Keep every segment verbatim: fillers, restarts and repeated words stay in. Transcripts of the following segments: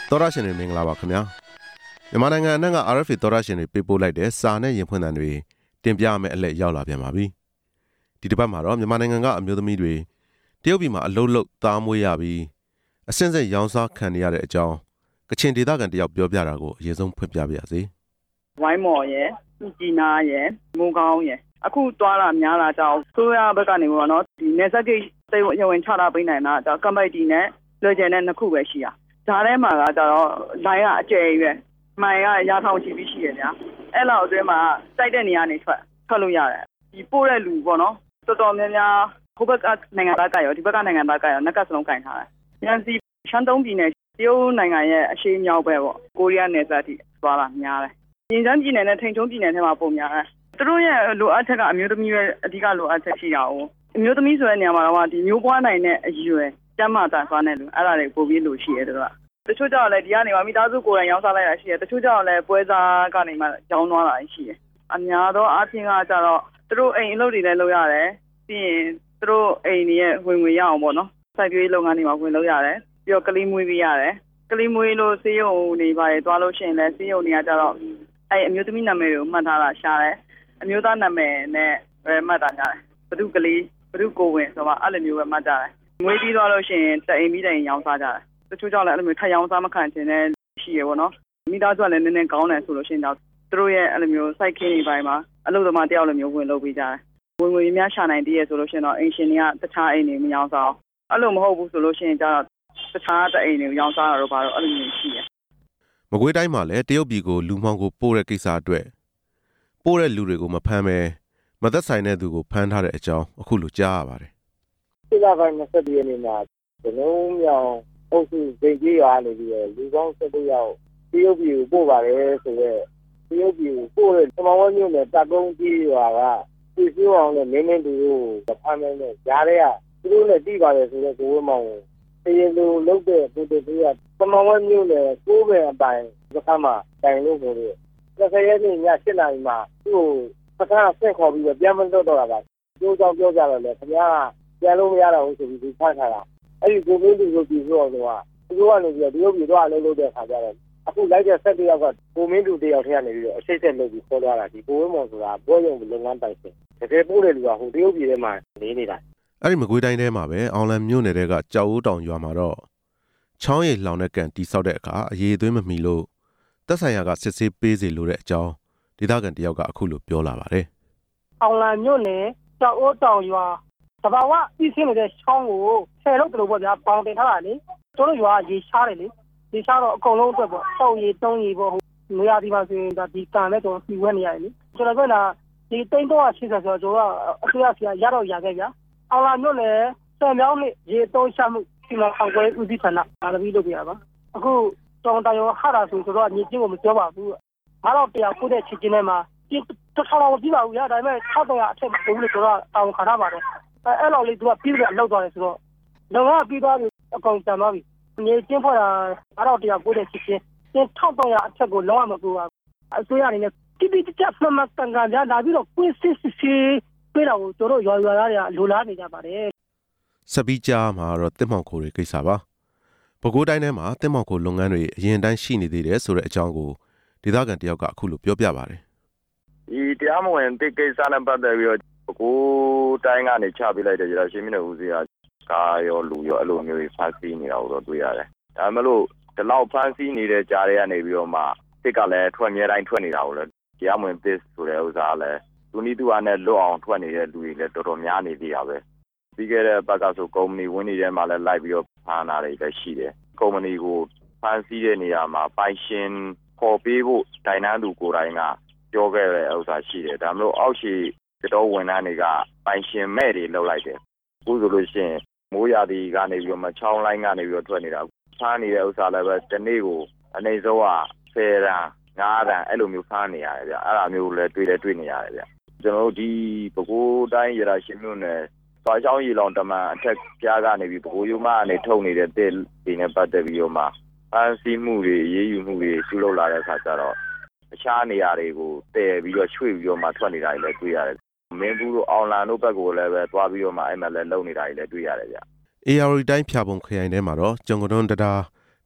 တော်ရရှင်တွေမင်္ဂလာပါခင်ဗျာမြန်မာနိုင်ငံအနှံ့က R F A တော်ရရှင်တွေပေးပို့လိုက်တဲ့စာနဲ့ရင်ဖွင့်သံတွေတင်ပြမယ်အလှည့်ရောက်လာပြန်ပါပြီဒီတစ်ပတ်မှာတော့မြန်မာနိုင်ငံကအမျိုးသမီးတွေတရုတ်ပြည်မှာအလုပ်လုပ်သားမွေးရပြီးအဆင့်ဆင့်ရောင်းစားခံနေရတဲ့အကြောင်းကချင်ဒေသခံတယောက်ပြောပြတာကိုအရင်ဆုံးဖွင့်ပြပါရစေဝိုင်းမော်ရယ်ကြည်နာရယ်မုံကောင်းရယ်အခုသွားလာများလာကြောင်းဆိုရဘက်ကနေပေါ့နော်ဒီနေဆက်ကိတ်စိတ်ရဝင်ချတာပေးနိုင်တာကြောင့်ကမ်ပိုက်တီနဲ့လွှဲကျန်တဲ့နှစ်ခုပဲရှိတာဒါထဲမှာကကြတော့လိုင်းကအကျယ်ရွယ်မိုင်ကရာထောင်ချီပြီးရှိရဗျာအဲ့လောက်အတွင်းမှာစိုက်တဲ့နေရာနေထွက်ထွက်လို့ရတယ်ဒီပို့တဲ့လူပေါ့နော်တော်တော်များများဟိုဘက်ကနိုင်ငံသားကရောဒီဘက်ကနိုင်ငံသားကရောနှစ်ကစလုံးကင်ထားတယ်ရန်စီရှမ်းတုံးပြည်နယ်တရုတ်နိုင်ငံရဲ့အရှေ့မြောက်ဘက်ပေါ့ကိုရီးယားနယ်စပ်ထိသွားလာများတယ်ရင်ချမ်းပြည်နယ်နဲ့ထိန်ချုံးပြည်နယ်ထဲမှာပုံများတယ်သူတို့ရဲ့လိုအပ်ချက်ကအမျိုးသမီးရဲ့အဓိကလိုအပ်ချက်ရှိတာ哦အမျိုးသမီးဆိုတဲ့နေရာမှာတော့ဒီမျိုးပွားနိုင်တဲ့အရွယ်ကျန်းမာတာသွားနေလို့အဲ့ဒါတွေပို့ပြီးလို့ရှိရတယ်တို့ကတချို့ကြောင့်လည်းဒီကနေမှမိသားစုကိုယ်တိုင်ရောင်းစားလိုက်တာရှိတယ်တချို့ကြောင့်လည်းပွဲစားကနေမှရောင်းသွားတာရှိတယ်အများသောအားဖြင့်ကကြတော့သူတို့အိမ်အလုပ်တွေလည်းလုပ်ရတယ်ပြီးရင်သူတို့အိမ်ရဲ့ဝင်ငွေရအောင်ပေါ့နော်စိုက်ပျိုးရေးလုပ်ငန်းတွေမှာဝင်လုပ်ရတယ်ပြီးတော့ကလေးမွေးပေးရတယ်ကလေးမွေးလို့ဆေးရုံနေပါတယ်သွားလို့ရှိရင်လည်းဆေးရုံတွေကကြတော့အဲ့အမျိုးသမီးနာမည်ကိုမှတ်ထားတာရှားတယ်အမျိုးသားနာမည်နဲ့ပဲမှတ်တာကြတယ်ဘသူကလေးဘသူကိုဝင်ဆိုတော့အဲ့လိုမျိုးပဲမှတ်ကြတယ်မွေးပြီးသွားလို့ရှိရင်တအိမ်ပြီးတအိမ်ရောင်းစားကြတယ်တချို့ကြောင့်လည်းအဲ့လိုမျိုးထပ်ရောင်းစားမခံချင်တဲ့ရှိရပေါ့နော်မိသားစုကလည်းနည်းနည်းကောင်းတယ်ဆိုလို့ရှိရင်တော့သူတို့ရဲ့အဲ့လိုမျိုးစိုက်ခင်းနေပိုင်းမှာအလုပ်သမားတယောက်လိုမျိုးဝင်လုပ်ပေးကြတယ်ဝင်ငွေများရှာနိုင်တည်းရဆိုလို့ရှိရင်တော့အင်ရှင်တွေကတခြားအိမ်တွေမရောင်းစားအဲ့လိုမဟုတ်ဘူးဆိုလို့ရှိရင်ကျတော့တခြားတဲ့အိမ်တွေရောင်းစားတာတော့ဘာလို့အဲ့လိုမျိုးရှိရမကွေးတိုင်းမှာလည်းတရုတ်ပြည်ကိုလူမှောင်ကိုပို့တဲ့ကိစ္စအတွက်ပို့တဲ့လူတွေကိုမဖမ်းပဲမသက်ဆိုင်တဲ့သူကိုဖမ်းထားတဲ့အကြောင်းအခုလိုကြားရပါတယ်ဒီလပိုင်း၂၁ရက်နေ့မှာဇလုံးမြောင်အုပ်စုဒိတ်ကြီးရွာနေပြီးလူပေါင်း၁၁ယောက်တရုတ်ပြည်ကိုပို့ပါတယ်ဆိုတော့တရုတ်ပြည်ကိုပို့တဲ့သမောင်းဝဲမြို့နယ်တပ်ကုန်းကြီးရွာကပြည်စည်းအောင်နဲ့မင်းမင်းသူတို့ဖမ်းမယ်နဲ့ကြားတဲ့ကသူတို့လည်းတိပါတယ်ဆိုတော့ကိုဝင်းမောင်ကိုတရင်လူလုတ်တဲ့ပုတ္တကြီးကသမောင်းဝဲမြို့နယ်ကိုးပင်အပိုင်စခန်းမှာတိုင်လို့ကိုလို့၂၀ရက်နေ့ည၈နာရီမှာသူ့ကိုစခန်းဆင့်ခေါ်ပြီးပြန်မလွတ်တော့တာပါကျိုးကြောင်ပြောကြတော့လေခင်ဗျားပြန်လို့မရတော့ဘူးဆိုပြီးသူဖမ်းထားတာအဲ့ဒီကိုမင်းသူကိုပြည်ဆိုတော့သူကသူကနေပြီးတော့တရုတ်ပြည်တော့အလုပ်လုပ်တဲ့ခါကျတော့အခုလိုက်တဲ့၁၁ယောက်ကကိုမင်းသူတယောက်ထဲကနေပြီးတော့အစိတ်ဆက်လုပ်ပြီးခေါ်သွားတာဒီကိုဝင်းမောင်ဆိုတာဘောရုံလုပ်ငန်းတိုင်ရှင်တကယ်ပို့တဲ့လူကဟိုတရုတ်ပြည်ထဲမှာနေနေတာအဲ့ဒီမကွေးတိုင်းထဲမှာပဲအောင်လံမြို့နယ်ကကြောက်ဦးတောင်ရွာမှာတော့ချောင်းရည်လောင်တဲ့ကန်တီဆောက်တဲ့အခါအရေးသွင်းမမီလို့သက်ဆိုင်ရာကစစ်ဆေးပေးစီလို့တဲ့အကြောင်းဒေသခံတယောက်ကအခုလိုပြောလာပါတယ်အောင်လံမြို့နယ်ကြောက်ဦးတောင်ရွာတဘာဝပြီးရှင်းနေတဲ့ချောင်းကိုဆယ်လို့တလို့ပေါ့ဗျာပေါင်တင်ထားတာလေတို့တို့ရွာရေရှားတယ်လေရေရှားတော့အကုန်လုံးအတွက်ပေါ့တောက်ရီတုံးရီပေါ့နေရာဒီမှာဆိုရင်ဒါဒီကန်နဲ့တော့ပြီးဝဲနေရတယ်လေကျွန်တော်ကဒီတိန်းတော့ရှင်းဆိုတော့ကျွန်တော်အထူးအစီရတော့ရခဲ့ဗျာအောင်လာမြို့နယ်စံမြောင်းနဲ့ရေတုံးချမှုဒီမှာအောင်ကွဲဦးစီးဌာနအားလုံးလုပ်ပြရပါအခုတောင်တရောဟာတာဆိုတော့ညီချင်းကိုမပြောပါဘူးဘာတော့တရားကိုတဲ့ချင်းချင်းထဲမှာဒီတစ်ထောင်လောက်ပြီးပါဘူးရဒါပေမဲ့၆တောင်ရအထက်မှာပုံလို့ဆိုတော့တောင်ခါထားပါတယ်အဲ့လောက်လေးသူကပြီးပြီးလောက်သွားတယ်ဆိုတော့လုံကပြီးသွားပြီအကောင်တန်သွားပြီညီချင်းဖွဲ့တာဘာတော့တရားကိုတဲ့ချင်းချင်းဒီ၆တောင်ရအထက်ကိုလုံးဝမကူပါအစိုးရအနေနဲ့တိတိကျကျမှန်မှန်ကန်ကန်လာပြီးတော့ကွင်းစစ်စစ်ပြေးတော့တို့တို့ရွာရွာသားတွေကလိုလားနေကြပါတယ်စပီးကြားမှာတော့တစ်မောင်ခိုတွေကိစ္စပါပဲခူးတိုင်းထဲမှာတစ်မောင်ခိုလုပ်ငန်းတွေအရင်တိုင်းရှိနေသေးတယ်ဆိုတဲ့အကြောင်းကိုဒေသခံတယောက်ကအခုလိုပြောပြပါတယ်ဒီတရားမဝင်တစ်ကိစ္စနဲ့ပတ်သက်ပြီးတော့ပဲခူးတိုင်းကနေချပေးလိုက်တဲ့ကြတော့ရှင်းမြင့်ဦးစီးကကားရောလူရောအဲ့လိုမျိုးဖမ်းဆီးနေတာကိုတော့တွေ့ရတယ်ဒါမှမဟုတ်ဒီလောက်ဖမ်းဆီးနေတဲ့ကြားတွေကနေပြီးတော့မှတစ်ကလည်းထွက်မြဲတိုင်းထွက်နေတာကိုလည်းတရားမဝင်တစ်ဆိုတဲ့ဥစ္စာလည်းသူနီးသူအားနဲ့လွတ်အောင်ထွက်နေတဲ့လူတွေလည်းတော်တော်များနေသေးတာပဲပြီးခဲ့တဲ့ဘက်ကဆိုကုမ္ပဏီဝင်နေတဲ့မှာလည်းလိုက်ပြီးတော့ဖမ်းတာတွေလည်းရှိတယ်ကုမ္ပဏီကိုဖမ်းဆီးတဲ့နေရာမှာပိုင်ရှင်ခေါ်ပေးဖို့တိုင်တန်းသူကိုယ်တိုင်ကပြောခဲ့တဲ့ဥစ္စာရှိတယ်ဒါမျိုးအောက်ရှိတော်ဝန်ထမ်းတွေကပိုင်ရှင်မဲ့တွေလောက်လိုက်တယ်အခုဆိုလို့ရှိရင်မိုးရာသီကနေပြီးတော့မချောင်းလိုင်းကနေပြီးတော့ထွက်နေတာဖမ်းနေတဲ့ဥစ္စာလည်းပဲတနေ့ကိုအနေဆုံးကဆယ်တန်းငါးတန်းအဲ့လိုမျိုးဖမ်းနေရတယ်ဗျအဲ့လိုမျိုးလည်းတွေ့လည်းတွေ့နေရတယ်ဗျကျွန်တော်တို့ဒီပဲခူးတိုင်းရရှိမြို့နယ်သွားချောင်းရီလောင်တမန်အထက်ပြားကနေပြီးပဲခူးရိုးမကနေထုတ်နေတဲ့တဲ့ဒီနဲ့ပတ်သက်ပြီးတော့မှဖမ်းဆီးမှုတွေအေးအေးယူမှုတွေပြုလုပ်လာတဲ့အခါကျတော့အခြားနေရာတွေကိုတည်ပြီးတော့ရွှေ့ပြီးတော့မှထွက်နေတာတွေလည်းတွေ့ရတယ်မင်းဘူးတို့အောင်လန်တို့ဘက်ကိုလည်းပဲသွားပြီးတော့မှအဲ့မှာလည်းလုံနေတာတွေလည်းတွေ့ရတယ်ဗျအေအာရီတိုင်းဖြာပုံခရိုင်ထဲမှာတော့ကျုံကတွန်းတံတား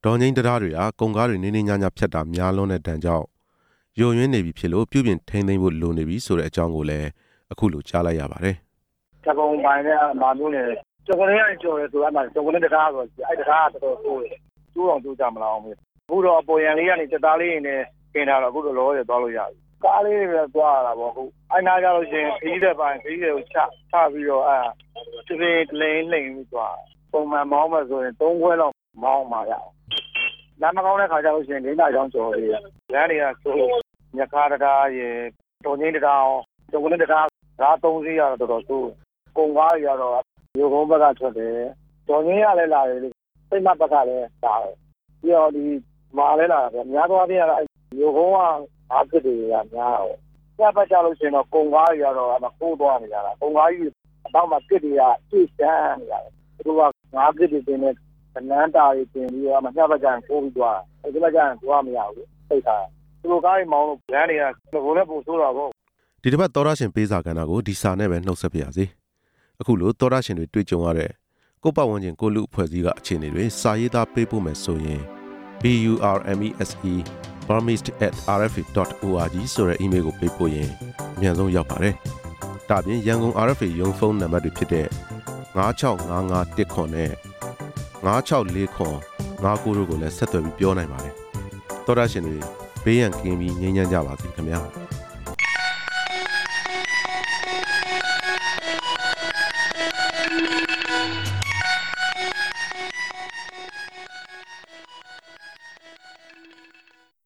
ဒေါ်ငိမ့်တရားတွေဟာကုန်ကားတွေနေနေညညဖြတ်တာများလွန်းတဲ့တန်ကြောင့်ယိုယွင်းနေပြီဖြစ်လို့ပြုပြင်ထိန်းသိမ်းဖို့လိုနေပြီဆိုတဲ့အကြောင်းကိုလည်းအခုလိုကြားလိုက်ရပါတယ်။ချက်ကုန်ပိုင်းနဲ့မာမျိုးနဲ့ကျော်ကနေရကျော်ရဲဆိုတော့မှကျော်ကနေတရားဆိုအဲ့တရားကတော်တော်ဆိုးတယ်။ကျိုးအောင်ကျိုးကြမလားအောင်။အခုတော့အပေါ်ရန်လေးကနေတက်သားလေးနဲ့กินတာတော့အခုတော့လောရဲသွားလို့ရပြီကားလေးတွေပဲသွားရတာပေါ့အခုအဲ့နာကြလို့ရှင်ခီးတဲ့ပိုင်းခီးတွေကိုချချပြီးတော့အဲဒီပြင်လင်းလှိမ့်ပြီးသွားပုံမှန်မောင်းမှဆိုရင်သုံးခွဲလောက်မောင်းမှာရအောင်လမ်းမကောင်းတဲ့ခါကျလို့ရှင်ဒိန်းတာချောင်းကျော်လေးရလမ်းတွေကဆိုညခါတရားရေတော်ငင်းတရားကျော်ကနေတရားဓာတ်သုံးစီးရတော့တော်တော်ဆိုးကုန်ကားတွေကတော့ရုပ်ကုန်းဘက်ကထွက်တယ်တော်ငင်းရလဲလာတယ်စိတ်မဘက်ကလည်းလာတယ်ပြီးတော့ဒီမာလဲလာတယ်များသောအားဖြင့်ကတော့ရုပ်ကုန်းကအားဖြစ်တွေကများတော့ညဘက်ကြလို့ရှိရင်တော့ကုန်ကားတွေကတော့အမခိုးသွားနေကြတာကုန်ကားကြီးအတော့မှပြစ်တွေကပြည့်စမ်းနေရတယ်သူကငါးပြစ်တွေတင်တဲ့ဗနန်းတာတွေတင်ပြီးတော့ညဘက်ကျရင်ပိုးပြီးသွားတယ်ဒီဘက်ကျရင်သွားမရဘူးသိတာသူတို့ကားတွေမောင်းလို့လမ်းတွေကဘိုးလည်းပို့ဆိုးတော့ပေါ့ဒီတစ်ပတ်သောရရှင်ပေးစာကဏ္ဍကိုဒီစာနဲ့ပဲနှုတ်ဆက်ပြရစီအခုလိုသောရရှင်တွေတွေ့ကြုံရတဲ့ကိုယ့်ပတ်ဝန်းကျင်ကိုလူအဖွဲ့အစည်းကအခြေအနေတွေစာရေးသားပေးပို့မယ်ဆိုရင် burmese burmese at r f a dot org ဆိုတဲ့ email ကိုပေးပို့ရင်အမြန်ဆုံးရောက်ပါတယ်။ဒါပြင်ရန်ကုန် R F A ရုံးဖုန်းနံပါတ်တွေဖြစ်တဲ့nine six five five one zeroနဲ့nine six four zero five nineတို့ကိုလည်းဆက်သွယ်ပြီးပြောနိုင်ပါတယ်။သောရရှင်တွေဘေးရန်ကင်းပြီးငြိမ်းချမ်းကြပါစေခင်ဗျာ။